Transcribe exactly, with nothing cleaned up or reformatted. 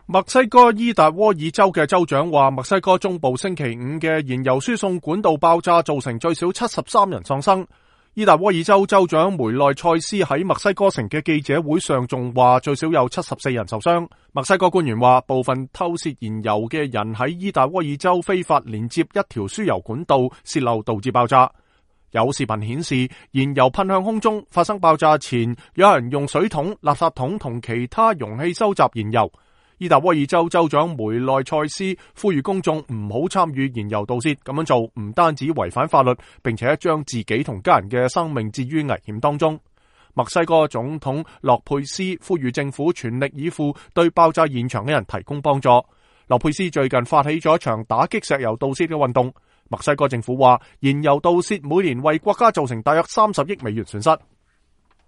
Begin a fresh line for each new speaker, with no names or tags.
墨西哥伊達沃爾州嘅州長話，墨西哥中部星期五嘅燃油輸送管道爆炸，造成最少七十三人喪生。伊達沃爾州州長梅內塞斯喺墨西哥城嘅記者會上仲話，最少有七十四人受傷。墨西哥官員話，部分偷竊燃油嘅人喺伊達沃爾州非法連接一條輸油管道洩漏，導致爆炸。有視頻顯示，燃油噴向空中。發生爆炸前，有人用水桶、垃圾桶同其他容器收集燃油。伊達沃爾州州長梅內塞斯呼籲公眾唔好參與燃油盜竊，咁樣做唔單止違反法律，並且將自己同家人嘅生命置於危險當中。墨西哥總統洛佩斯呼籲政府全力以赴對爆炸現場嘅人提供幫助。洛佩斯最近發起咗一場打擊石油盜竊嘅運動。墨西哥政府話，燃油盜竊每年為國家造成大約三十億美元損失。